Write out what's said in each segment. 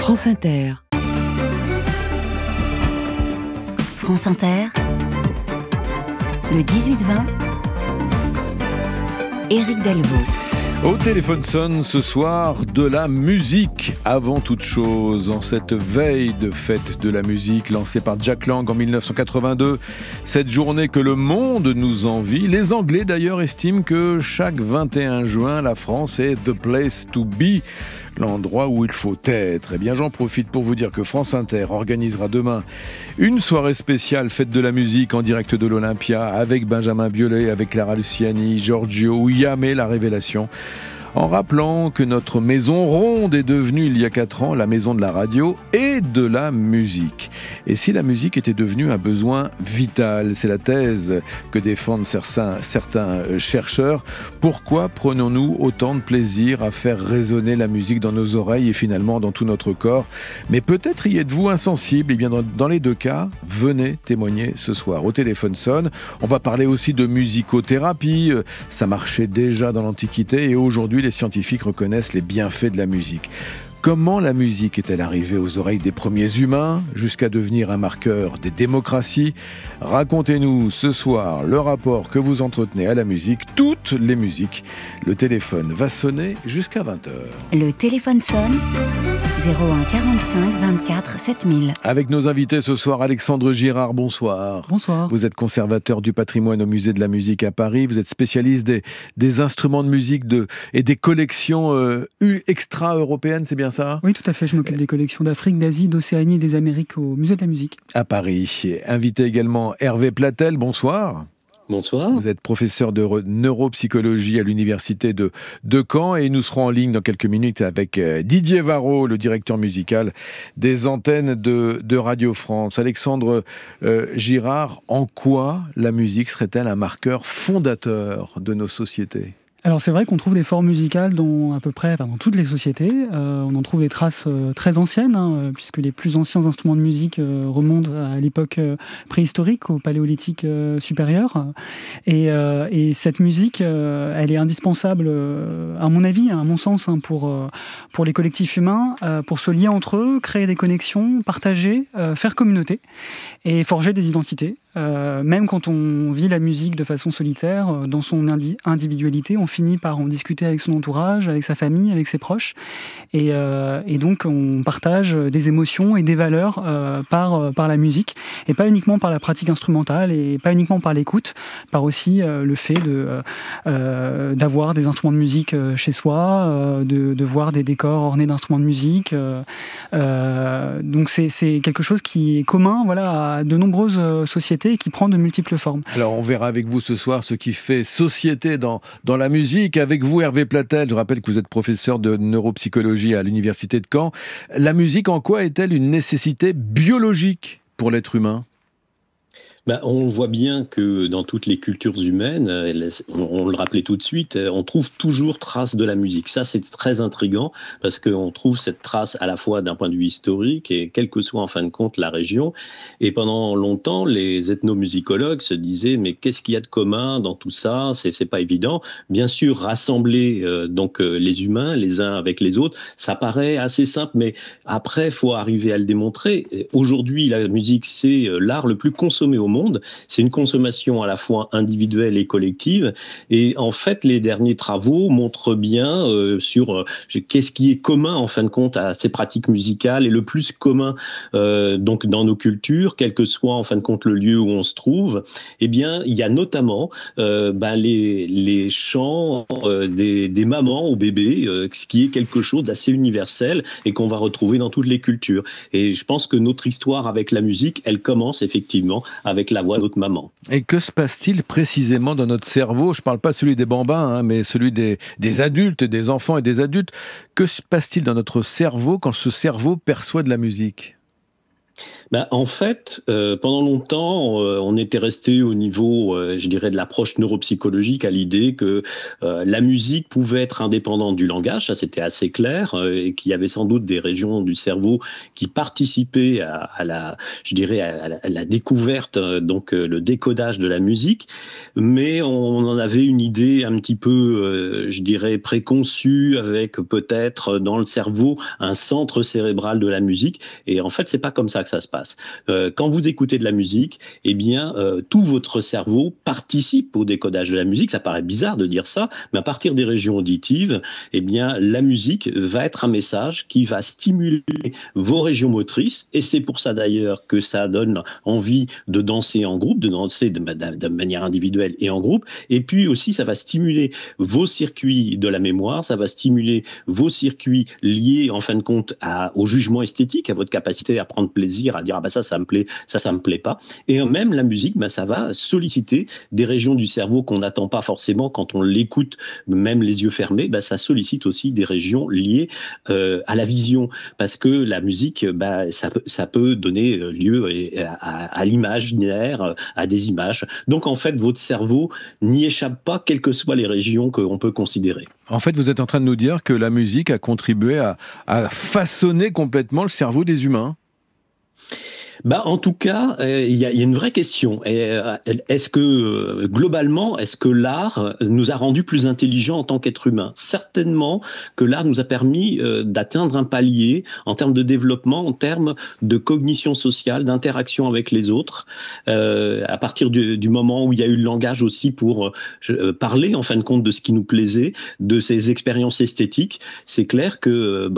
France Inter. France Inter, le 18-20, Éric Delvaux. Au téléphone sonne ce soir de la musique avant toute chose. En cette veille de fête de la musique lancée par Jack Lang en 1982, cette journée que le monde nous envie, les Anglais d'ailleurs estiment que chaque 21 juin, la France est the place to be, l'endroit où il faut être. Eh bien, j'en profite pour vous dire que France Inter organisera demain une soirée spéciale fête de la musique en direct de l'Olympia avec Benjamin Biolay, avec Clara Luciani, Giorgio, Yamé, La Révélation. En rappelant que notre maison ronde est devenue il y a 4 ans la maison de la radio et de la musique. Et si la musique était devenue un besoin vital, c'est la thèse que défendent certains chercheurs, pourquoi prenons-nous autant de plaisir à faire résonner la musique dans nos oreilles et finalement dans tout notre corps? Mais peut-être y êtes-vous insensible? Et bien dans les deux cas, venez témoigner ce soir. Au téléphone sonne, on va parler aussi de musicothérapie, ça marchait déjà dans l'Antiquité et aujourd'hui les scientifiques reconnaissent les bienfaits de la musique. Comment la musique est-elle arrivée aux oreilles des premiers humains jusqu'à devenir un marqueur des démocraties? Racontez-nous ce soir le rapport que vous entretenez à la musique, toutes les musiques. Le téléphone va sonner jusqu'à 20h. Le téléphone sonne 01 45 24 7000. Avec nos invités ce soir, Alexandre Girard, bonsoir. Bonsoir. Vous êtes conservateur du patrimoine au Musée de la musique à Paris. Vous êtes spécialiste des instruments de musique et des collections extra-européennes, c'est bien ça? Oui, tout à fait. Je m'occupe des collections d'Afrique, d'Asie, d'Océanie et des Amériques au Musée de la musique. À Paris. Invité également Hervé Platel, bonsoir. Bonsoir. Vous êtes professeur de neuropsychologie à l'université de Caen et nous serons en ligne dans quelques minutes avec Didier Varro, le directeur musical des antennes de Radio France. Alexandre Girard, en quoi la musique serait-elle un marqueur fondateur de nos sociétés ? Alors c'est vrai qu'on trouve des formes musicales dans toutes les sociétés. On en trouve des traces très anciennes, puisque les plus anciens instruments de musique remontent à l'époque préhistorique, au paléolithique supérieur. Et cette musique, elle est indispensable, à mon avis, à mon sens, pour les collectifs humains, pour se lier entre eux, créer des connexions, partager, faire communauté et forger des identités. Même quand on vit la musique de façon solitaire, dans son individualité, on finit par en discuter avec son entourage, avec sa famille, avec ses proches. Et donc, on partage des émotions et des valeurs par la musique. Et pas uniquement par la pratique instrumentale, et pas uniquement par l'écoute, par aussi le fait d'avoir des instruments de musique chez soi, de voir des décors ornés d'instruments de musique. Donc, c'est quelque chose qui est commun, à de nombreuses sociétés et qui prend de multiples formes. Alors on verra avec vous ce soir ce qui fait société dans la musique. Avec vous Hervé Platel, je rappelle que vous êtes professeur de neuropsychologie à l'université de Caen. La musique en quoi est-elle une nécessité biologique pour l'être humain ? On voit bien que dans toutes les cultures humaines, on le rappelait tout de suite, on trouve toujours trace de la musique. Ça, c'est très intriguant parce qu'on trouve cette trace à la fois d'un point de vue historique et quelle que soit en fin de compte la région. Et pendant longtemps, les ethnomusicologues se disaient mais qu'est-ce qu'il y a de commun dans tout ça ? C'est pas évident. Bien sûr, rassembler les humains les uns avec les autres, ça paraît assez simple, mais après, faut arriver à le démontrer. Aujourd'hui, la musique, c'est l'art le plus consommé au monde. C'est une consommation à la fois individuelle et collective. Et en fait, les derniers travaux montrent bien sur qu'est-ce qui est commun en fin de compte à ces pratiques musicales et le plus commun donc dans nos cultures, quel que soit en fin de compte le lieu où on se trouve. Eh bien, il y a notamment les chants des mamans aux bébés, ce qui est quelque chose d'assez universel et qu'on va retrouver dans toutes les cultures. Et je pense que notre histoire avec la musique, elle commence effectivement avec la voix de notre maman. Et que se passe-t-il précisément dans notre cerveau ? Je ne parle pas celui des bambins, mais celui des adultes, des enfants et des adultes. Que se passe-t-il dans notre cerveau quand ce cerveau perçoit de la musique ? En fait, pendant longtemps, on était resté au niveau, je dirais, de l'approche neuropsychologique à l'idée que la musique pouvait être indépendante du langage, ça c'était assez clair, et qu'il y avait sans doute des régions du cerveau qui participaient à la, je dirais, à la découverte, donc le décodage de la musique, mais on en avait une idée un petit peu, je dirais, préconçue, avec peut-être dans le cerveau un centre cérébral de la musique, et en fait, c'est pas comme ça que ça se passe. Quand vous écoutez de la musique, eh bien, tout votre cerveau participe au décodage de la musique. Ça paraît bizarre de dire ça, mais à partir des régions auditives, eh bien, la musique va être un message qui va stimuler vos régions motrices, et c'est pour ça d'ailleurs que ça donne envie de danser en groupe, de danser de manière individuelle et en groupe, et puis aussi ça va stimuler vos circuits de la mémoire, ça va stimuler vos circuits liés en fin de compte au jugement esthétique, à votre capacité à prendre plaisir, à dire ah ben ça me plaît, ça me plaît pas. Et même la musique, ça va solliciter des régions du cerveau qu'on n'attend pas forcément quand on l'écoute, même les yeux fermés. Ça sollicite aussi des régions liées à la vision, parce que la musique, ça peut donner lieu à l'imaginaire, à des images. Donc en fait, votre cerveau n'y échappe pas, quelles que soient les régions qu'on peut considérer. En fait, vous êtes en train de nous dire que la musique a contribué à façonner complètement le cerveau des humains. En tout cas, il y a une vraie question. Est-ce que, globalement, est-ce que l'art nous a rendus plus intelligents en tant qu'êtres humains ? Certainement que l'art nous a permis d'atteindre un palier en termes de développement, en termes de cognition sociale, d'interaction avec les autres. À partir du moment où il y a eu le langage aussi pour parler, en fin de compte, de ce qui nous plaisait, de ces expériences esthétiques, c'est clair que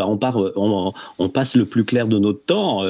on passe le plus clair de notre temps,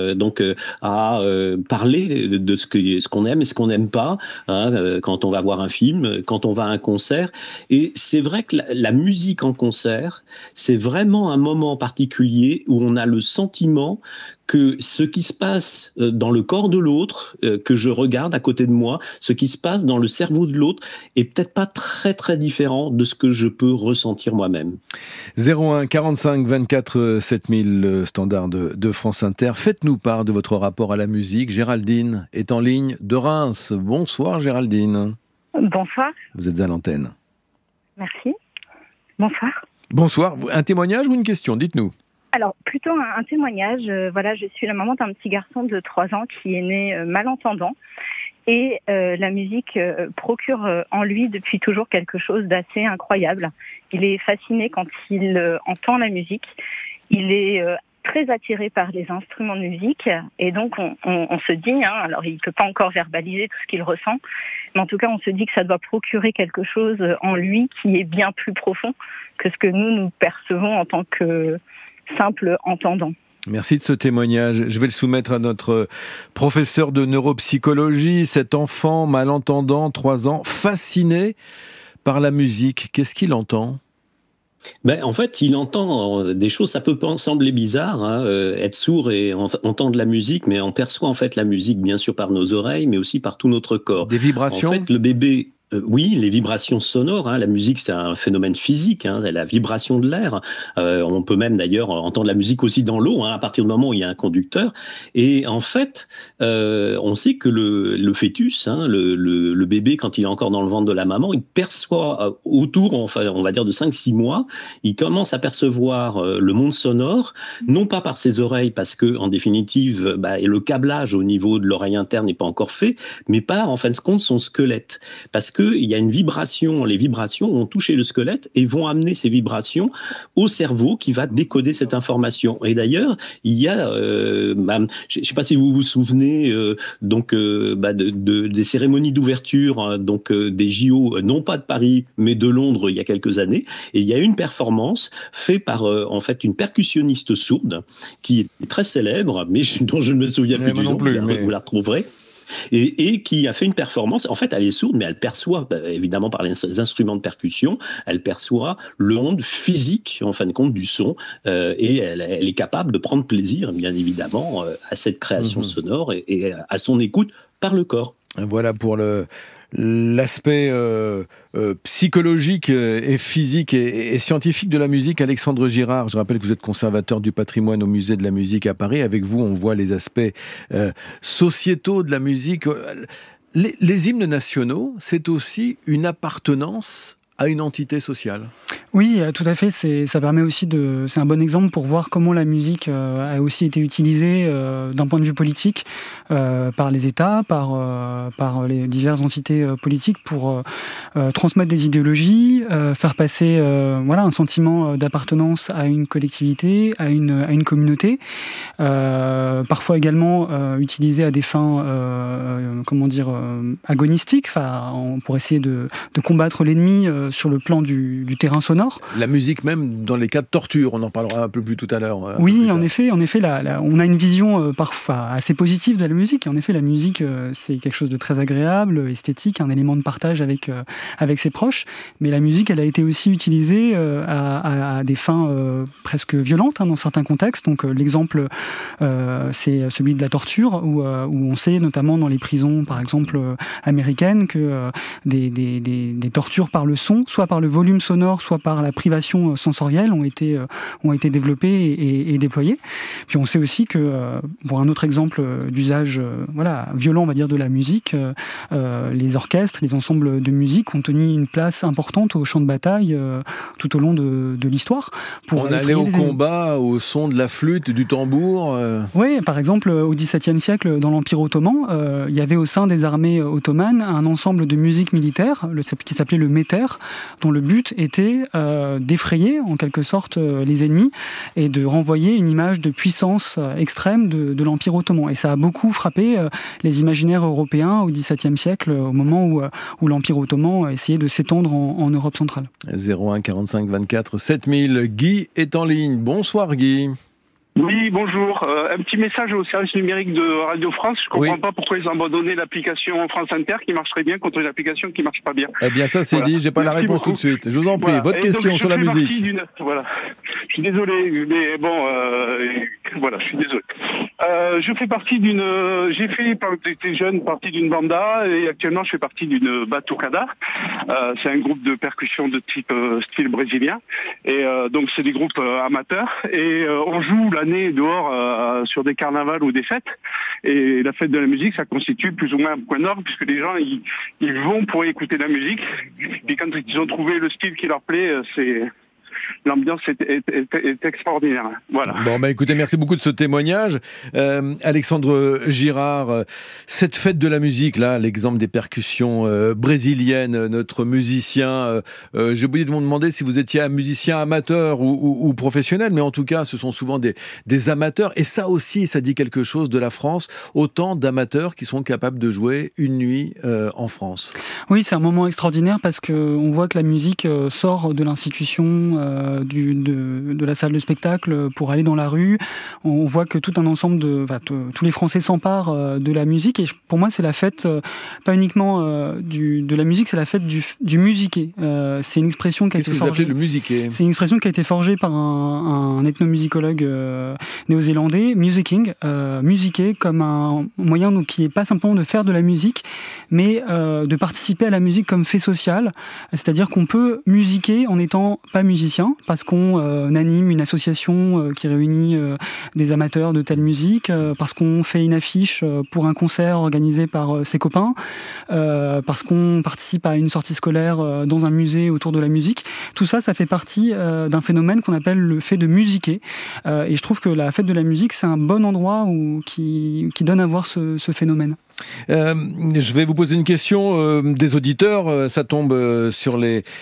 à parler de ce qu'on aime et ce qu'on n'aime pas, quand on va voir un film, quand on va à un concert. Et c'est vrai que la musique en concert, c'est vraiment un moment particulier où on a le sentiment que ce qui se passe dans le corps de l'autre, que je regarde à côté de moi, ce qui se passe dans le cerveau de l'autre, est peut-être pas très très différent de ce que je peux ressentir moi-même. 01 45 24 7000, standard de France Inter. Faites-nous part de votre rapport à la musique. Géraldine est en ligne de Reims. Bonsoir Géraldine. Bonsoir. Vous êtes à l'antenne. Merci. Bonsoir. Bonsoir. Un témoignage ou une question ? Dites-nous. Alors, plutôt un témoignage. Je suis la maman d'un petit garçon de 3 ans qui est né malentendant. Et la musique procure en lui depuis toujours quelque chose d'assez incroyable. Il est fasciné quand il entend la musique. Il est très attiré par les instruments de musique. Et donc, on se dit, alors il ne peut pas encore verbaliser tout ce qu'il ressent, mais en tout cas, on se dit que ça doit procurer quelque chose en lui qui est bien plus profond que ce que nous percevons en tant que simple entendant. Merci de ce témoignage. Je vais le soumettre à notre professeur de neuropsychologie. Cet enfant malentendant, 3 ans, fasciné par la musique. Qu'est-ce qu'il entend ? En fait, il entend des choses, ça peut sembler bizarre, être sourd et entendre la musique, mais on perçoit en fait la musique bien sûr par nos oreilles, mais aussi par tout notre corps. Des vibrations ? En fait, le bébé... oui, les vibrations sonores. La musique, c'est un phénomène physique. C'est la vibration de l'air. On peut même d'ailleurs entendre la musique aussi dans l'eau, à partir du moment où il y a un conducteur. Et en fait, on sait que le fœtus, le bébé, quand il est encore dans le ventre de la maman, il perçoit autour, on va dire de 5-6 mois, il commence à percevoir le monde sonore, non pas par ses oreilles, parce que en définitive, le câblage au niveau de l'oreille interne n'est pas encore fait, mais par en fin de compte son squelette, parce que il y a une vibration, les vibrations vont toucher le squelette et vont amener ces vibrations au cerveau qui va décoder cette information. Et d'ailleurs, il y a, je ne sais pas si vous vous souvenez, des cérémonies d'ouverture, des JO, non pas de Paris, mais de Londres il y a quelques années. Et il y a une performance faite par en fait une percussionniste sourde qui est très célèbre, mais dont je ne me souviens plus du nom. Vous la retrouverez. Et qui a fait une performance. En fait, elle est sourde, mais elle perçoit, évidemment par les instruments de percussion, elle perçoit l'onde physique, en fin de compte, du son, et elle est capable de prendre plaisir, bien évidemment, à cette création sonore et à son écoute par le corps. Voilà pour l'aspect psychologique et physique et scientifique de la musique. Alexandre Girard, je rappelle que vous êtes conservateur du patrimoine au Musée de la musique à Paris. Avec vous, on voit les aspects sociétaux de la musique. Les hymnes nationaux, c'est aussi une appartenance à une entité sociale. Oui, tout à fait. Ça permet aussi c'est un bon exemple pour voir comment la musique a aussi été utilisée d'un point de vue politique par les États, par les diverses entités politiques pour transmettre des idéologies, faire passer un sentiment d'appartenance à une collectivité, à une communauté. Parfois également utilisée à des fins agonistiques, pour essayer de combattre l'ennemi sur le plan du terrain sonore. La musique même dans les cas de torture, on en parlera un peu plus tout à l'heure. Oui, en effet, on a une vision parfois assez positive de la musique. En effet, la musique, c'est quelque chose de très agréable, esthétique, un élément de partage avec ses proches. Mais la musique, elle a été aussi utilisée à des fins presque violentes dans certains contextes. Donc l'exemple, c'est celui de la torture, où on sait notamment dans les prisons, par exemple américaines, que des tortures par le son, soit par le volume sonore, soit par la privation sensorielle, ont été développées et déployées. Puis on sait aussi que, pour un autre exemple d'usage violent, on va dire, de la musique, les orchestres, les ensembles de musique ont tenu une place importante au champ de bataille tout au long de l'histoire. On allait au combat au son de la flûte, du tambour. Oui, par exemple, au XVIIe siècle, dans l'Empire ottoman, il y avait au sein des armées ottomanes un ensemble de musique militaire qui s'appelait le méter, dont le but était d'effrayer en quelque sorte les ennemis et de renvoyer une image de puissance extrême de l'Empire ottoman. Et ça a beaucoup frappé les imaginaires européens au XVIIe siècle, au moment où l'Empire ottoman essayait de s'étendre en Europe centrale. 01 45 24 7000. Guy est en ligne. Bonsoir Guy. Oui, bonjour. Un petit message au service numérique de Radio France. Je ne comprends pas pourquoi ils ont abandonné l'application France Inter qui marche très bien contre une application qui ne marche pas bien. Eh bien ça c'est dit, j'ai pas la réponse tout de suite. Je vous en prie, votre question sur la musique. Je suis désolé, mais bon, je suis désolé. Je fais partie j'ai fait, quand j'étais jeune, partie d'une banda et actuellement je fais partie d'une batucada. C'est un groupe de percussion de type style brésilien. Et donc c'est des groupes amateurs et on joue l'année dehors sur des carnavals ou des fêtes. Et la fête de la musique, ça constitue plus ou moins un point d'orgue puisque les gens ils vont pour écouter la musique. Puis quand ils ont trouvé le style qui leur plaît, l'ambiance est extraordinaire. Voilà. Bon, écoutez, merci beaucoup de ce témoignage. Alexandre Girard, cette fête de la musique, là, l'exemple des percussions brésiliennes, notre musicien, j'ai oublié de vous demander si vous étiez un musicien amateur ou professionnel, mais en tout cas, ce sont souvent des amateurs. Et ça aussi, ça dit quelque chose de la France, autant d'amateurs qui sont capables de jouer une nuit en France. Oui, c'est un moment extraordinaire parce qu'on voit que la musique sort de l'institution de la salle de spectacle pour aller dans la rue. On voit que tout un ensemble tous les Français s'emparent de la musique et pour moi c'est la fête pas uniquement de la musique, c'est la fête du musiqué. C'est une expression qui a été forgée. Qu'est-ce que vous appelez le musiqué ? C'est une expression qui a été forgée par un ethnomusicologue néo-zélandais, musiking, musiquer comme un moyen donc, qui n'est pas simplement de faire de la musique, mais de participer à la musique comme fait social, c'est-à-dire qu'on peut musiquer en n'étant pas musicien, parce qu'on anime une association qui réunit des amateurs de telle musique, parce qu'on fait une affiche pour un concert organisé par ses copains, parce qu'on participe à une sortie scolaire dans un musée autour de la musique. Tout ça, ça fait partie d'un phénomène qu'on appelle le fait de musiquer. Et je trouve que la fête de la musique, c'est un bon endroit qui donne à voir ce phénomène. Je vais vous poser une question des auditeurs. Ça tombe sur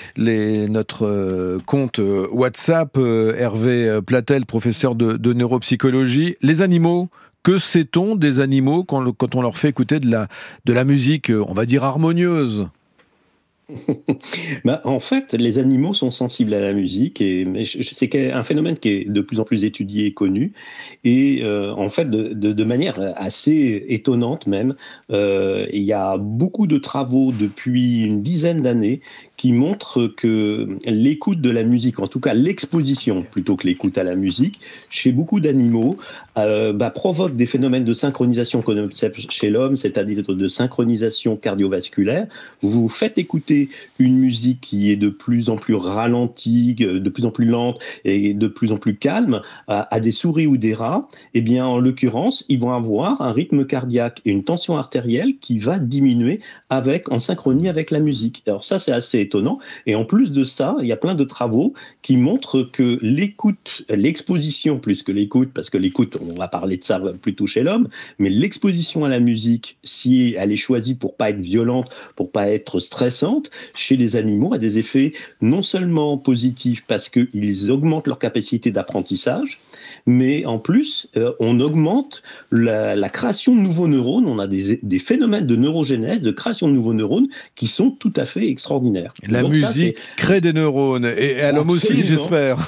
notre compte WhatsApp. Hervé Platel, professeur de neuropsychologie. Les animaux, que sait-on des animaux quand on leur fait écouter de la musique, on va dire harmonieuse ? En fait, les animaux sont sensibles à la musique et c'est un phénomène qui est de plus en plus étudié et connu. Et en fait, de manière assez étonnante même, il y a beaucoup de travaux depuis une dizaine d'années qui montrent que l'écoute de la musique, en tout cas l'exposition plutôt que l'écoute à la musique, chez beaucoup d'animaux, provoque des phénomènes de synchronisation qu'on observe chez l'homme, c'est-à-dire de synchronisation cardiovasculaire. Vous vous faites écouter une musique qui est de plus en plus ralentie, de plus en plus lente et de plus en plus calme à des souris ou des rats, eh bien en l'occurrence, ils vont avoir un rythme cardiaque et une tension artérielle qui va diminuer en synchronie avec la musique. Alors ça, c'est assez étonnant. Et en plus de ça, il y a plein de travaux qui montrent que l'écoute, l'exposition plus que l'écoute, parce que l'écoute, on va parler de ça plutôt chez l'homme, mais l'exposition à la musique, si elle est choisie pour pas être violente, pour pas être stressante, chez les animaux, a des effets non seulement positifs parce qu'ils augmentent leur capacité d'apprentissage, mais en plus, on augmente la création de nouveaux neurones. On a des phénomènes de neurogénèse, de création de nouveaux neurones qui sont tout à fait extraordinaires. La musique crée des neurones, et à l'homme aussi, j'espère.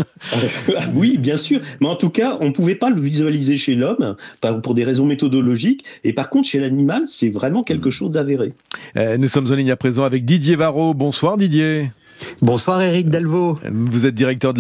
Oui, bien sûr. Mais en tout cas, on ne pouvait pas le visualiser chez l'homme pour des raisons méthodologiques. Et par contre, chez l'animal, c'est vraiment quelque chose d'avéré. Nous sommes en ligne à présent avec Didier Varro. Bonsoir Didier. Bonsoir Éric Delvaux. Vous êtes directeur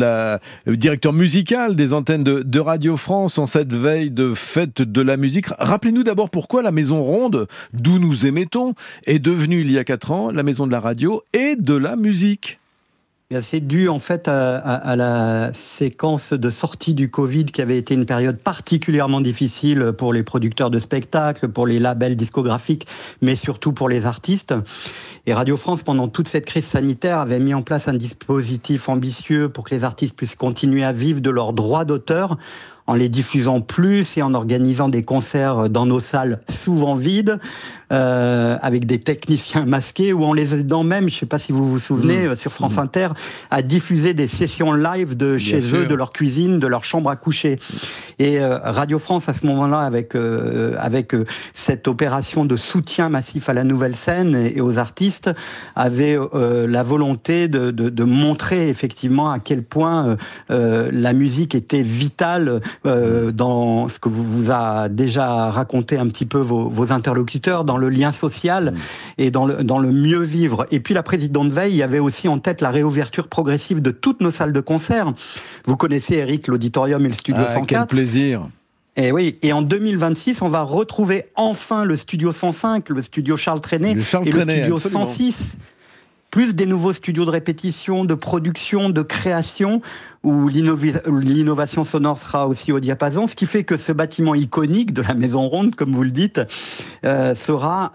musical des antennes de Radio France en cette veille de fête de la musique. Rappelez-nous d'abord pourquoi la Maison Ronde, d'où nous émettons, est devenue il y a 4 ans la maison de la radio et de la musique. C'est dû en fait à la séquence de sortie du Covid qui avait été une période particulièrement difficile pour les producteurs de spectacles, pour les labels discographiques, mais surtout pour les artistes. Et Radio France, pendant toute cette crise sanitaire, avait mis en place un dispositif ambitieux pour que les artistes puissent continuer à vivre de leurs droits d'auteur, en les diffusant plus et en organisant des concerts dans nos salles souvent vides, avec des techniciens masqués, ou en les aidant même, je ne sais pas si vous vous souvenez, sur France Inter, à diffuser des sessions live de chez eux, de leur cuisine, de leur chambre à coucher. Et Radio France, à ce moment-là, avec cette opération de soutien massif à la nouvelle scène et aux artistes, avait la volonté de montrer effectivement à quel point la musique était vitale dans ce que vous a déjà raconté un petit peu vos interlocuteurs, dans le lien social et dans le mieux vivre. Et puis la présidente Veil avait aussi en tête la réouverture progressive de toutes nos salles de concert. Vous connaissez, Eric, l'Auditorium et le Studio 104. Quel plaisir. Et oui, et en 2026, on va retrouver enfin le Studio 105, le Studio Charles Trenet le Studio absolument. 106. Plus des nouveaux studios de répétition, de production, de création, où l'innovation sonore sera aussi au diapason, ce qui fait que ce bâtiment iconique de la Maison Ronde, comme vous le dites, sera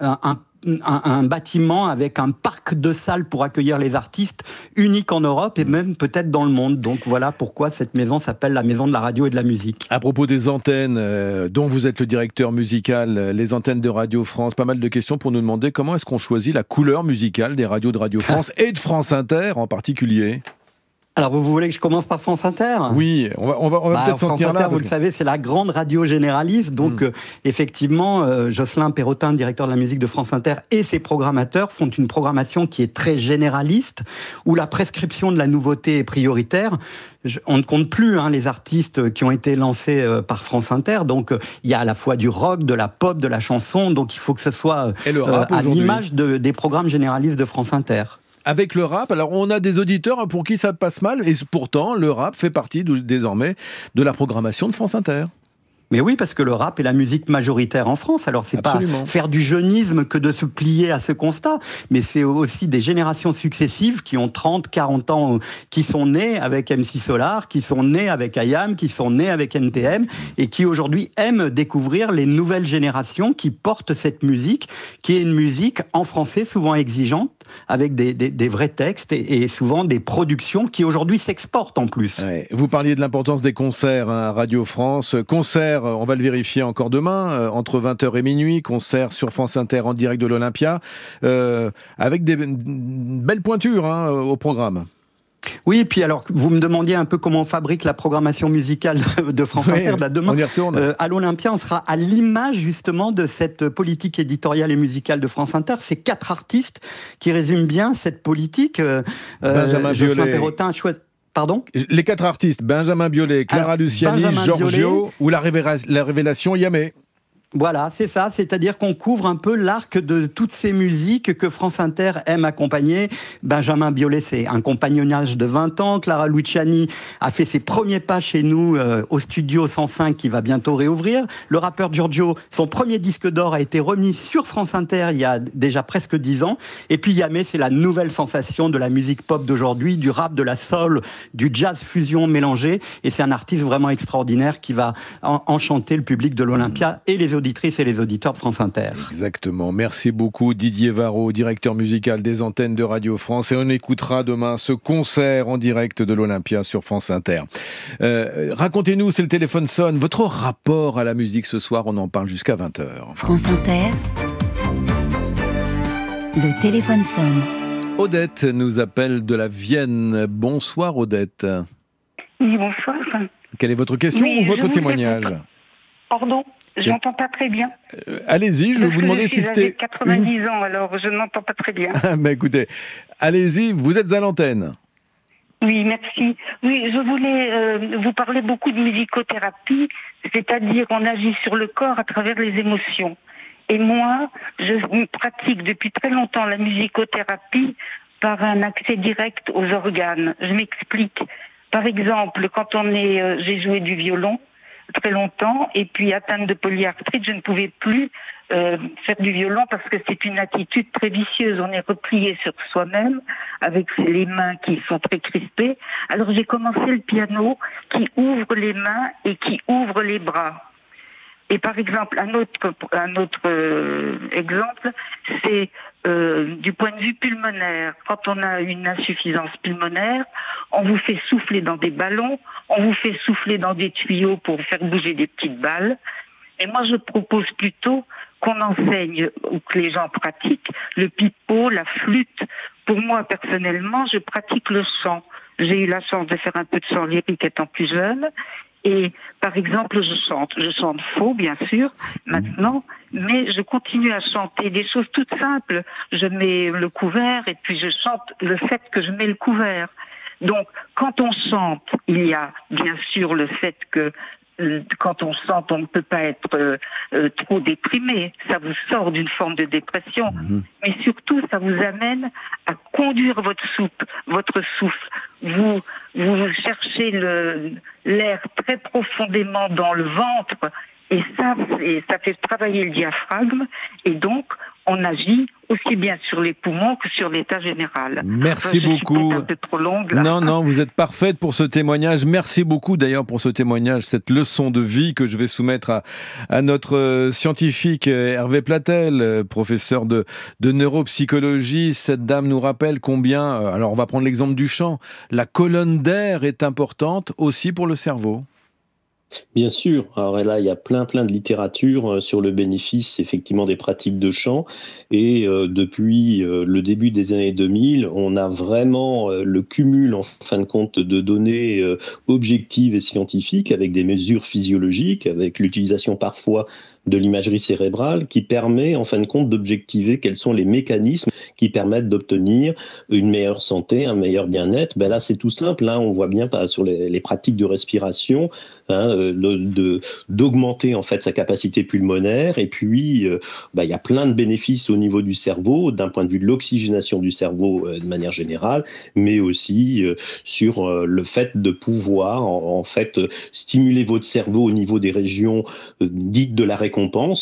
un bâtiment avec un parc de salles pour accueillir les artistes, unique en Europe et même peut-être dans le monde. Donc voilà pourquoi cette maison s'appelle la Maison de la radio et de la musique. À propos des antennes, dont vous êtes le directeur musical, les antennes de Radio France, pas mal de questions pour nous demander comment est-ce qu'on choisit la couleur musicale des radios de Radio France et de France Inter en particulier. Alors, vous voulez que je commence par France Inter ? Oui, on va peut-être s'en tenir là. France Inter, vous le savez, c'est la grande radio généraliste. Donc, effectivement, Jocelyn Perrotin, directeur de la musique de France Inter, et ses programmateurs font une programmation qui est très généraliste, où la prescription de la nouveauté est prioritaire. On ne compte plus les artistes qui ont été lancés par France Inter. Donc, il y a à la fois du rock, de la pop, de la chanson. Donc, il faut que ce soit à l'image des programmes généralistes de France Inter. Avec le rap, alors on a des auditeurs pour qui ça passe mal, et pourtant le rap fait partie désormais de la programmation de France Inter. Mais oui, parce que le rap est la musique majoritaire en France. Alors, c'est Absolument. Pas faire du jeunisme que de se plier à ce constat, mais c'est aussi des générations successives qui ont 30, 40 ans, qui sont nées avec MC Solar, qui sont nées avec IAM, qui sont nées avec NTM, et qui aujourd'hui aiment découvrir les nouvelles générations qui portent cette musique, qui est une musique en français souvent exigeante, avec des vrais textes et souvent des productions qui aujourd'hui s'exportent en plus. Ouais. Vous parliez de l'importance des concerts à Radio France. Concerts, on va le vérifier encore demain, entre 20h et minuit, concert sur France Inter en direct de l'Olympia, avec des belles pointures au programme. Oui, et puis alors, vous me demandiez un peu comment on fabrique la programmation musicale de France Inter. Demain, on y retourne. À l'Olympia, on sera à l'image justement de cette politique éditoriale et musicale de France Inter. C'est 4 artistes qui résument bien cette politique. Benjamin Jocelyn Biolay. Perrotin a choisi... Pardon ? Les 4 artistes, Benjamin Biolay, Clara Luciani, Giorgio Biolay, ou la révélation Yamé. Voilà, c'est ça. C'est-à-dire qu'on couvre un peu l'arc de toutes ces musiques que France Inter aime accompagner. Benjamin Biolay, c'est un compagnonnage de 20 ans. Clara Luciani a fait ses premiers pas chez nous au studio 105 qui va bientôt réouvrir. Le rappeur Giorgio, son premier disque d'or a été remis sur France Inter il y a déjà presque 10 ans. Et puis Yamé, c'est la nouvelle sensation de la musique pop d'aujourd'hui, du rap, de la soul, du jazz fusion mélangé. Et c'est un artiste vraiment extraordinaire qui va enchanter le public de l'Olympia et les auditrices et les auditeurs de France Inter. Exactement. Merci beaucoup Didier Varro, directeur musical des antennes de Radio France. Et on écoutera demain ce concert en direct de l'Olympia sur France Inter. Racontez-nous, c'est le téléphone sonne, votre rapport à la musique ce soir, on en parle jusqu'à 20h. France Inter, le téléphone sonne. Odette nous appelle de la Vienne. Bonsoir Odette. Oui, bonsoir. Quelle est votre question ou votre témoignage ? Pardon, je n'entends pas très bien. Allez-y, je vais vous demander si c'était... J'ai 90 ans, alors je n'entends pas très bien. Écoutez, allez-y, vous êtes à l'antenne. Oui, merci. Oui, je voulais vous parler beaucoup de musicothérapie, c'est-à-dire on agit sur le corps à travers les émotions. Et moi, je pratique depuis très longtemps la musicothérapie par un accès direct aux organes. Je m'explique. Par exemple, quand j'ai joué du violon très longtemps, et puis atteinte de polyarthrite, je ne pouvais plus faire du violon parce que c'est une attitude très vicieuse. On est replié sur soi-même avec les mains qui sont très crispées. Alors j'ai commencé le piano qui ouvre les mains et qui ouvre les bras. Et par exemple, un autre exemple, c'est du point de vue pulmonaire. Quand on a une insuffisance pulmonaire, on vous fait souffler dans des ballons, on vous fait souffler dans des tuyaux pour faire bouger des petites balles. Et moi, je propose plutôt qu'on enseigne ou que les gens pratiquent le pipeau, la flûte. Pour moi, personnellement, je pratique le chant. J'ai eu la chance de faire un peu de chant lyrique étant plus jeune. Et par exemple, je chante faux, bien sûr, maintenant, mais je continue à chanter des choses toutes simples. Je mets le couvert et puis je chante le fait que je mets le couvert. Donc, quand on chante, il y a bien sûr le fait que quand on chante, on ne peut pas être trop déprimé. Ça vous sort d'une forme de dépression. Mais surtout, ça vous amène à conduire votre souffle. Vous cherchez l'air très profondément dans le ventre. Et ça fait travailler le diaphragme. Et donc, on agit aussi bien sur les poumons que sur l'état général. Merci beaucoup. Je suis un peu trop longue, là. Non, vous êtes parfaite pour ce témoignage. Merci beaucoup d'ailleurs pour ce témoignage, cette leçon de vie que je vais soumettre à notre scientifique Hervé Platel, professeur de neuropsychologie. Cette dame nous rappelle combien, alors on va prendre l'exemple du chant, la colonne d'air est importante aussi pour le cerveau. Bien sûr. Alors là, il y a plein de littérature sur le bénéfice effectivement des pratiques de chant. Et depuis le début des années 2000, on a vraiment le cumul en fin de compte de données objectives et scientifiques avec des mesures physiologiques, avec l'utilisation parfois de l'imagerie cérébrale qui permet en fin de compte d'objectiver quels sont les mécanismes qui permettent d'obtenir une meilleure santé, un meilleur bien-être. Ben là, c'est tout simple. On voit bien sur les pratiques de respiration, d'augmenter en fait sa capacité pulmonaire. Et puis, il y a plein de bénéfices au niveau du cerveau, d'un point de vue de l'oxygénation du cerveau de manière générale, mais aussi sur le fait de pouvoir en fait stimuler votre cerveau au niveau des régions dites de la récompense,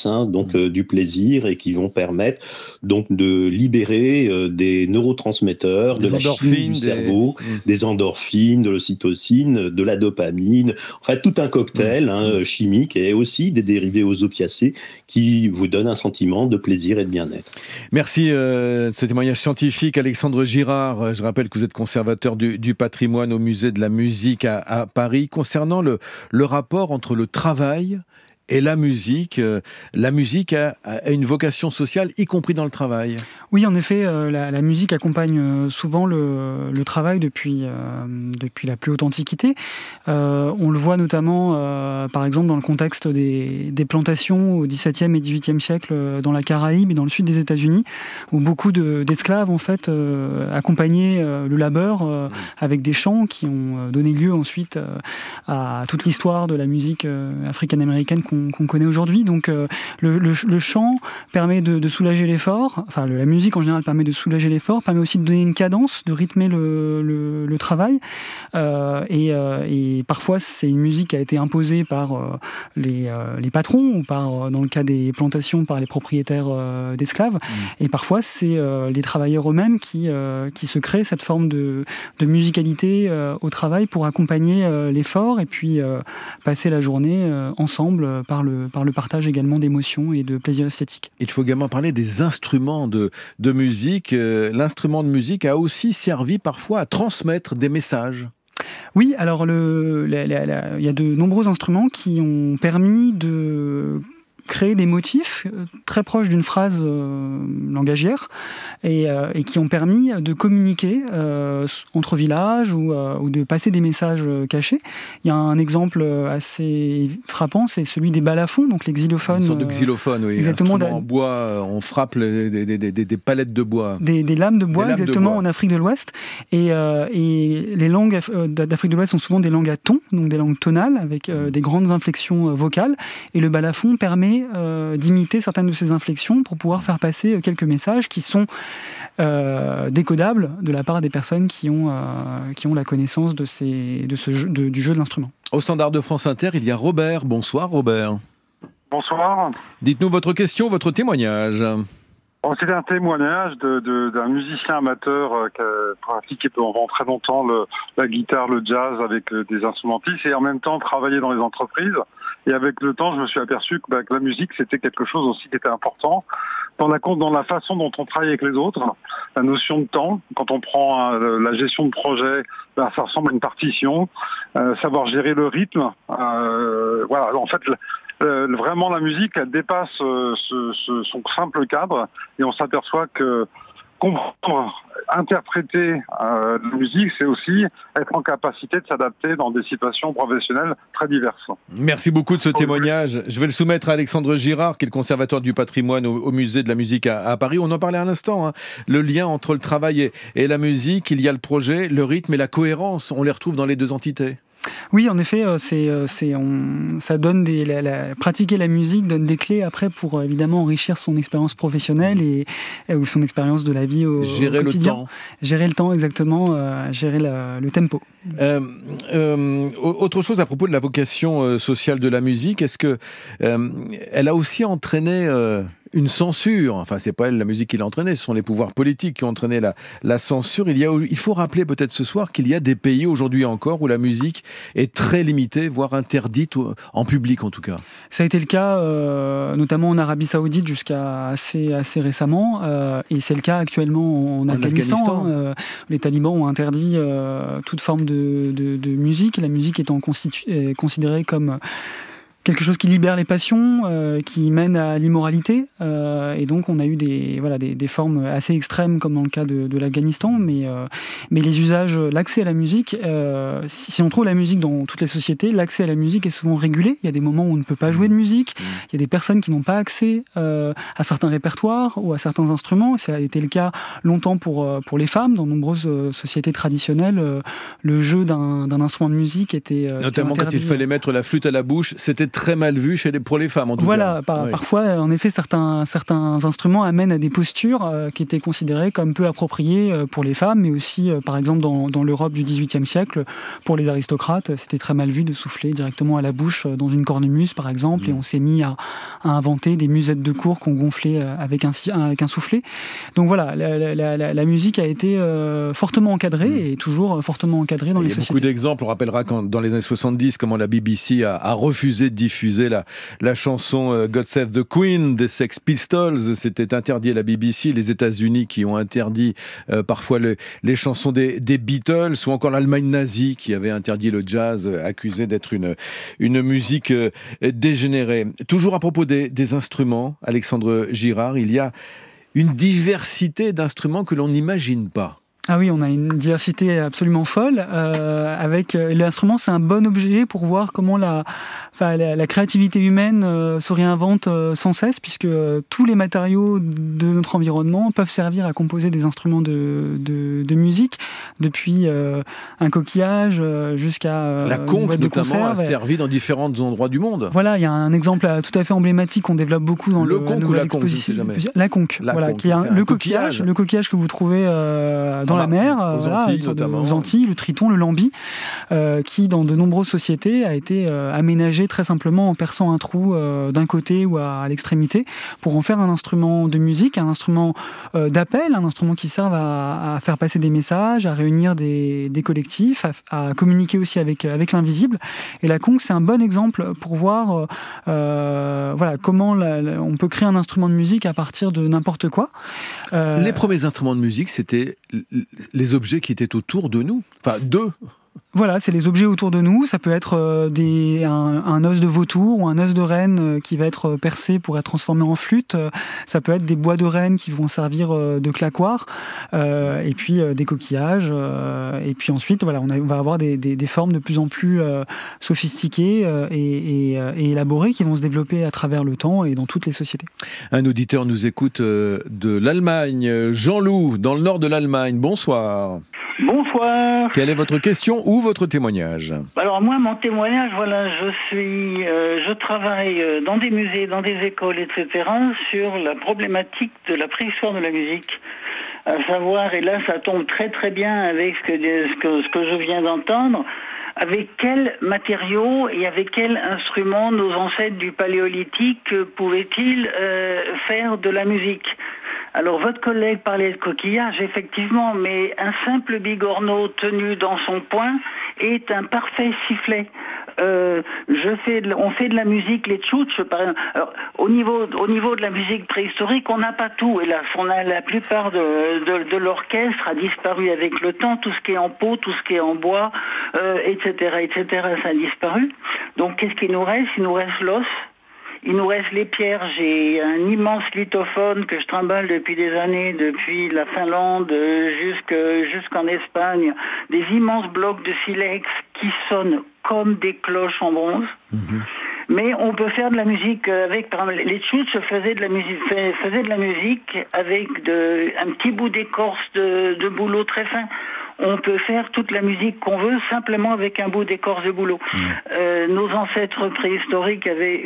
du plaisir, et qui vont permettre donc de libérer des neurotransmetteurs, de la chimie du cerveau, des endorphines, de l'ocytocine, de la dopamine, en fait tout un cocktail chimique, et aussi des dérivés aux opiacés qui vous donnent un sentiment de plaisir et de bien-être. Merci de ce témoignage scientifique. Alexandre Girard, je rappelle que vous êtes conservateur du patrimoine au musée de la musique à Paris. Concernant le rapport entre le travail Et la musique a une vocation sociale, y compris dans le travail. Oui, en effet, la musique accompagne souvent le travail depuis la plus haute antiquité. On le voit notamment, par exemple, dans le contexte des plantations au XVIIe et XVIIIe siècle dans la Caraïbe et dans le sud des États-Unis, où beaucoup d'esclaves en fait accompagnaient le labeur avec des chants qui ont donné lieu ensuite à toute l'histoire de la musique africaine-américaine qu'on connaît aujourd'hui. Donc le chant permet de soulager l'effort, enfin la musique en général permet de soulager l'effort, permet aussi de donner une cadence, de rythmer le travail. Et parfois c'est une musique qui a été imposée par les patrons ou dans le cas des plantations par les propriétaires d'esclaves. Et parfois c'est les travailleurs eux-mêmes qui se créent cette forme de musicalité au travail pour accompagner l'effort et puis passer la journée ensemble par le partage également d'émotions et de plaisir esthétique. Il faut également parler des instruments de musique. L'instrument de musique a aussi servi parfois à transmettre des messages. Oui, alors il y a de nombreux instruments qui ont permis de créer des motifs très proches d'une phrase langagière et qui ont permis de communiquer entre villages ou de passer des messages cachés. Il y a un exemple assez frappant, c'est celui des balafons, donc les xylophones. Une sorte de xylophone, oui. Exactement. En bois, on frappe des palettes de bois. Des lames de bois, exactement, en Afrique de l'Ouest. Et les langues d'Afrique de l'Ouest sont souvent des langues à ton, donc des langues tonales, avec des grandes inflexions vocales. Et le balafon permet d'imiter certaines de ces inflexions pour pouvoir faire passer quelques messages qui sont décodables de la part des personnes qui ont la connaissance du jeu de l'instrument. Au standard de France Inter, il y a Robert. Bonsoir Robert. Bonsoir. Dites-nous votre question, votre témoignage. C'est un témoignage d'un musicien amateur qui a pratiqué pendant très longtemps la guitare, le jazz avec des instrumentistes et en même temps travaillé dans les entreprises. Et avec le temps, je me suis aperçu que la musique, c'était quelque chose aussi qui était important dans la façon dont on travaille avec les autres, la notion de temps. Quand on prend la gestion de projet, ça ressemble à une partition. Savoir gérer le rythme. Voilà, en fait, vraiment la musique, elle dépasse son simple cadre et on s'aperçoit que comprendre, interpréter la musique, c'est aussi être en capacité de s'adapter dans des situations professionnelles très diverses. Merci beaucoup de ce témoignage. Je vais le soumettre à Alexandre Girard, qui est le conservateur du patrimoine au musée de la musique à Paris. On en parlait à l'instant, le lien entre le travail et la musique. Il y a le projet, le rythme et la cohérence. On les retrouve dans les deux entités. Oui, en effet, ça donne pratiquer la musique donne des clés après pour évidemment enrichir son expérience professionnelle ou son expérience de la vie au quotidien. Gérer le temps, exactement, gérer le tempo. Autre chose à propos de la vocation sociale de la musique, est-ce que elle a aussi entraîné une censure? Enfin, c'est pas elle, la musique qui l'a entraînée, ce sont les pouvoirs politiques qui ont entraîné la censure. Il faut rappeler peut-être ce soir qu'il y a des pays aujourd'hui encore où la musique est très limitée, voire interdite en public en tout cas. Ça a été le cas notamment en Arabie Saoudite jusqu'à assez récemment, et c'est le cas actuellement en Afghanistan. Les talibans ont interdit toute forme de musique, la musique étant considérée comme quelque chose qui libère les passions, qui mène à l'immoralité, et donc on a eu des formes assez extrêmes comme dans le cas de l'Afghanistan, mais les usages, l'accès à la musique, si on trouve la musique dans toutes les sociétés, l'accès à la musique est souvent régulé. Il y a des moments où on ne peut pas jouer de musique, il y a des personnes qui n'ont pas accès à certains répertoires ou à certains instruments. Ça a été le cas longtemps pour les femmes. Dans de nombreuses sociétés traditionnelles, le jeu d'un instrument de musique était notamment quand il fallait mettre la flûte à la bouche, c'était très mal vu pour les femmes en tout cas. Parfois, en effet, certains instruments amènent à des postures qui étaient considérées comme peu appropriées pour les femmes, mais aussi, par exemple, dans l'Europe du XVIIIe siècle, pour les aristocrates, c'était très mal vu de souffler directement à la bouche dans une cornemuse, par exemple, et on s'est mis à inventer des musettes de cour qu'on gonflait avec un soufflet. Donc voilà, la musique a été fortement encadrée et toujours fortement encadrée dans les sociétés. Il y a beaucoup d'exemples. On rappellera dans les années 70 comment la BBC a refusé de diffuser la chanson God Save the Queen des Sex Pistols. C'était interdit à la BBC, les États-Unis qui ont interdit parfois les chansons des Beatles, ou encore l'Allemagne nazie qui avait interdit le jazz, accusé d'être une musique dégénérée. Toujours à propos des instruments, Alexandre Girard, il y a une diversité d'instruments que l'on n'imagine pas. Ah oui, on a une diversité absolument folle. Avec l'instrument, c'est un bon objet pour voir comment la créativité humaine se réinvente sans cesse, puisque tous les matériaux de notre environnement peuvent servir à composer des instruments de musique, depuis un coquillage jusqu'à la conque, boîte de notamment, conserve. a servi dans différents endroits du monde. Voilà, il y a un exemple tout à fait emblématique qu'on développe beaucoup dans le conque ou la conque, je ne sais jamais. La conque, qui est le coquillage que vous trouvez dans la mer, aux Antilles, notamment. Aux Antilles, le triton, le lambi, qui dans de nombreuses sociétés a été aménagé très simplement en perçant un trou d'un côté ou à l'extrémité pour en faire un instrument de musique, un instrument d'appel, un instrument qui serve à faire passer des messages, à réunir des collectifs, à communiquer aussi avec l'invisible. Et la conque, c'est un bon exemple pour voir comment on peut créer un instrument de musique à partir de n'importe quoi. Les premiers instruments de musique, c'était les objets qui étaient autour de nous, enfin d'eux. Voilà, c'est les objets autour de nous. Ça peut être un os de vautour ou un os de renne qui va être percé pour être transformé en flûte. Ça peut être des bois de renne qui vont servir de claquoir, et puis des coquillages. Et puis ensuite, on va avoir des formes de plus en plus sophistiquées et élaborées qui vont se développer à travers le temps et dans toutes les sociétés. Un auditeur nous écoute de l'Allemagne. Jean-Loup, dans le nord de l'Allemagne. Bonsoir. Bonsoir. Quelle est votre question ou votre témoignage ? Alors moi, mon témoignage, je travaille dans des musées, dans des écoles, etc., sur la problématique de la préhistoire de la musique. À savoir, et là ça tombe très très bien avec ce que je viens d'entendre, avec quels matériaux et avec quels instruments nos ancêtres du Paléolithique pouvaient-ils faire de la musique ? Alors, votre collègue parlait de coquillage, effectivement, mais un simple bigorneau tenu dans son poing est un parfait sifflet. On fait de la musique, les tchouches, par exemple. Alors, au niveau de la musique préhistorique, on n'a pas tout, hélas. On a la plupart de l'orchestre a disparu avec le temps, tout ce qui est en peau, tout ce qui est en bois, etc., ça a disparu. Donc, qu'est-ce qu'il nous reste ? Il nous reste l'os. Il nous reste les pierres. J'ai un immense lithophone que je trimballe depuis des années, depuis la Finlande jusqu'en Espagne. Des immenses blocs de silex qui sonnent comme des cloches en bronze. Mmh. Mais on peut faire de la musique avec, par exemple, les tchouches faisaient de la musique avec un petit bout d'écorce de bouleau très fin. On peut faire toute la musique qu'on veut simplement avec un bout d'écorce de bouleau. Nos ancêtres préhistoriques avaient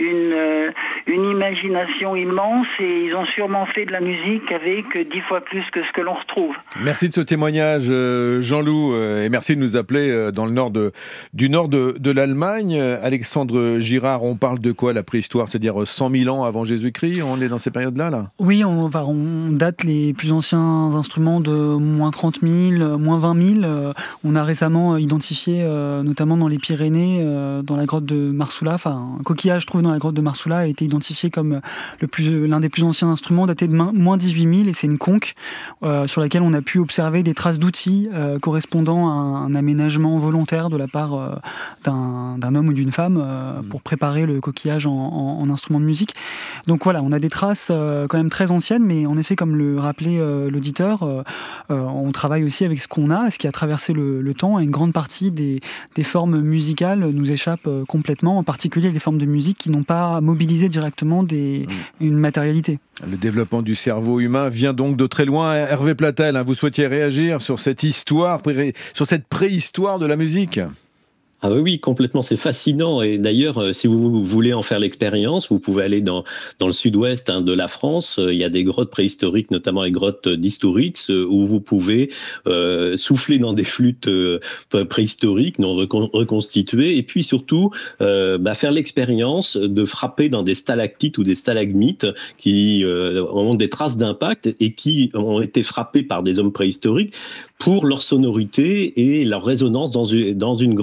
une imagination immense et ils ont sûrement fait de la musique avec 10 fois plus que ce que l'on retrouve. Merci de ce témoignage, Jean-Loup, et merci de nous appeler dans le nord du nord de l'Allemagne. Alexandre Girard, on parle de quoi, la préhistoire ? C'est-à-dire 100 000 ans avant Jésus-Christ ? On est dans ces périodes-là, là ? Oui, on date les plus anciens instruments de moins 30 000, moins 20 000. On a récemment identifié, notamment dans les Pyrénées, dans la grotte de Marsoula, un coquillage trouvé dans la grotte de Marsoula a été identifié comme l'un des plus anciens instruments, daté de moins 18 000, et c'est une conque sur laquelle on a pu observer des traces d'outils correspondant à un aménagement volontaire de la part d'un homme ou d'une femme pour préparer le coquillage en instrument de musique. Donc voilà, on a des traces quand même très anciennes, mais en effet, comme le rappelait l'auditeur, on travaille aussi avec ce qu'on a, ce qui a traversé le temps, et une grande partie des formes musicales nous échappent complètement, en particulier les formes de musique qui n'ont pas mobilisé directement une matérialité. Le développement du cerveau humain vient donc de très loin. Hervé Platel, vous souhaitiez réagir sur cette histoire, sur cette préhistoire de la musique ? Ah oui, complètement, c'est fascinant. Et d'ailleurs, si vous voulez en faire l'expérience, vous pouvez aller dans le sud-ouest de la France. Il y a des grottes préhistoriques, notamment les grottes d'Istoritz, où vous pouvez souffler dans des flûtes préhistoriques, non reconstituées, et puis surtout faire l'expérience de frapper dans des stalactites ou des stalagmites qui ont des traces d'impact et qui ont été frappées par des hommes préhistoriques pour leur sonorité et leur résonance dans une grotte.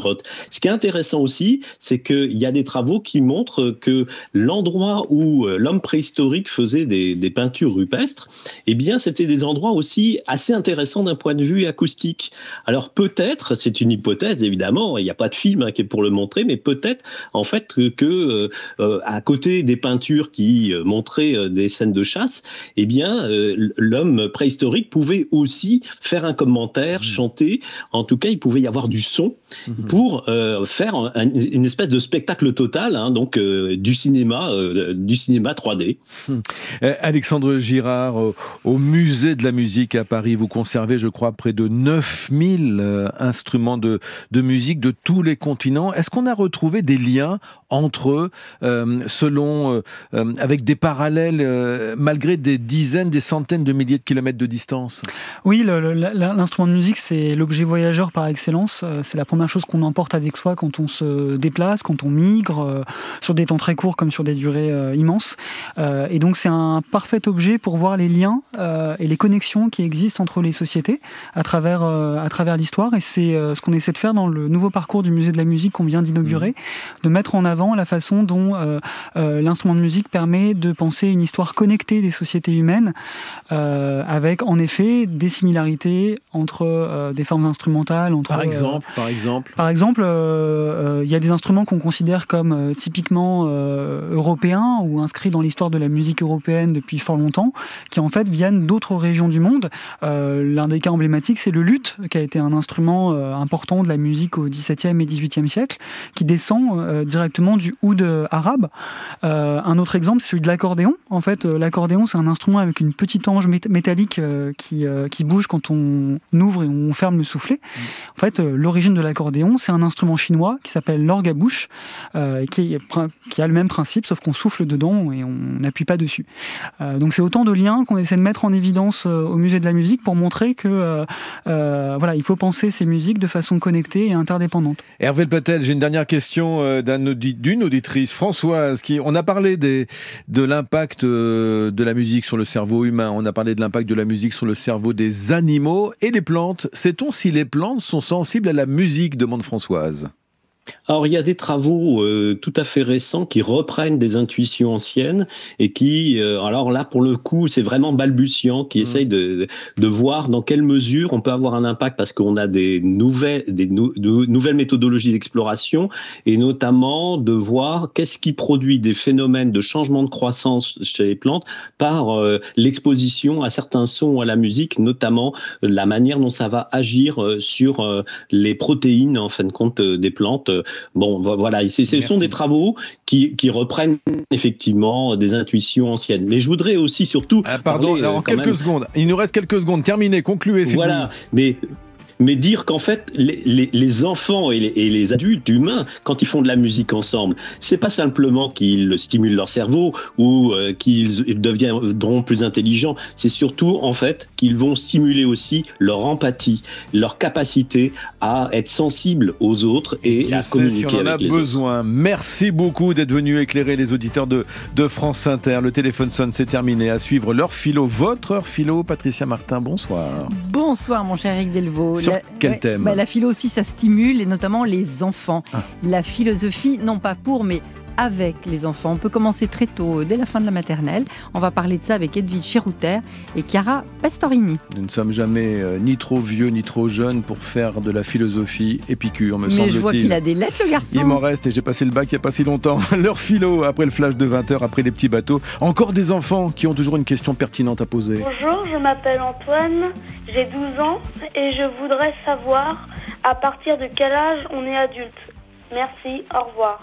Ce qui est intéressant aussi, c'est qu'il y a des travaux qui montrent que l'endroit où l'homme préhistorique faisait des peintures rupestres, eh bien, c'était des endroits aussi assez intéressants d'un point de vue acoustique. Alors peut-être, c'est une hypothèse évidemment, il n'y a pas de film qui est pour le montrer, mais peut-être en fait que à côté des peintures qui montraient des scènes de chasse, eh bien, l'homme préhistorique pouvait aussi faire un commentaire, chanter. En tout cas, il pouvait y avoir du son pour faire une espèce de spectacle total, hein, donc du cinéma 3D. Alexandre Girard, au musée de la musique à Paris, vous conservez, je crois, près de 9000 instruments de musique de tous les continents. Est-ce qu'on a retrouvé des liens entre eux, avec des parallèles, malgré des dizaines, des centaines de milliers de kilomètres de distance? Oui, l'instrument de musique, c'est l'objet voyageur par excellence. C'est la première chose qu'on emporte avec soi quand on se déplace, quand on migre, sur des temps très courts comme sur des durées immenses. Et donc, c'est un parfait objet pour voir les liens et les connexions qui existent entre les sociétés à travers l'histoire. Et c'est ce qu'on essaie de faire dans le nouveau parcours du musée de la musique qu'on vient d'inaugurer, de mettre en avant la façon dont l'instrument de musique permet de penser une histoire connectée des sociétés humaines, avec en effet des similarités entre des formes instrumentales. Par exemple, il y a des instruments qu'on considère comme typiquement européens ou inscrits dans l'histoire de la musique européenne depuis fort longtemps, qui en fait viennent d'autres régions du monde. L'un des cas emblématiques, c'est le luth, qui a été un instrument important de la musique au XVIIe et XVIIIe siècle, qui descend directement du oud arabe. Un autre exemple, c'est celui de l'accordéon. En fait, l'accordéon, c'est un instrument avec une petite ange métallique qui bouge quand on ouvre et on ferme le soufflet. En fait, l'origine de l'accordéon, c'est un instrument chinois qui s'appelle l'orgue à bouche, qui a le même principe, sauf qu'on souffle dedans et on n'appuie pas dessus. Donc c'est autant de liens qu'on essaie de mettre en évidence au musée de la musique pour montrer que il faut penser ces musiques de façon connectée et interdépendante. Hervé Platel, j'ai une dernière question d'une auditrice, Françoise, on a parlé de l'impact de la musique sur le cerveau humain, on a parlé de l'impact de la musique sur le cerveau des animaux et les plantes. Sait-on si les plantes sont sensibles à la musique, demande Françoise? Alors, il y a des travaux tout à fait récents qui reprennent des intuitions anciennes et qui, alors là, pour le coup, c'est vraiment balbutiant, qui essayent de voir dans quelle mesure on peut avoir un impact, parce qu'on a des nouvelles méthodologies d'exploration, et notamment de voir qu'est-ce qui produit des phénomènes de changement de croissance chez les plantes par l'exposition à certains sons, à la musique, notamment la manière dont ça va agir sur les protéines, en fin de compte, des plantes. Bon, voilà, ce sont des travaux qui reprennent effectivement des intuitions anciennes. Mais je voudrais aussi surtout... Pardon, alors, quelques secondes. Il nous reste quelques secondes. Terminez, concluez. Voilà, mais dire qu'en fait, les enfants et les adultes humains, quand ils font de la musique ensemble, c'est pas simplement qu'ils stimulent leur cerveau ou qu'ils deviendront plus intelligents, c'est surtout en fait qu'ils vont stimuler aussi leur empathie, leur capacité à être sensibles aux autres et à communiquer avec les autres. Merci beaucoup d'être venu éclairer les auditeurs de France Inter. Le téléphone sonne, c'est terminé. À suivre l'heure philo, votre heure philo. Patricia Martin, bonsoir. Bonsoir mon cher Eric Delvaux. Sur quel thème? La philo aussi, ça stimule, et notamment les enfants. La philosophie, non pas pour, mais avec les enfants. On peut commencer très tôt, dès la fin de la maternelle. On va parler de ça avec Edwige Cherouter et Chiara Pastorini. Nous ne sommes jamais ni trop vieux ni trop jeunes pour faire de la philosophie Épicure, me semble-t-il. Mais je vois qu'il a des lettres, le garçon. Il m'en reste et j'ai passé le bac il n'y a pas si longtemps. L'heure philo, après le flash de 20h, après les petits bateaux. Encore des enfants qui ont toujours une question pertinente à poser. Bonjour, je m'appelle Antoine, j'ai 12 ans et je voudrais savoir à partir de quel âge on est adulte. Merci, au revoir.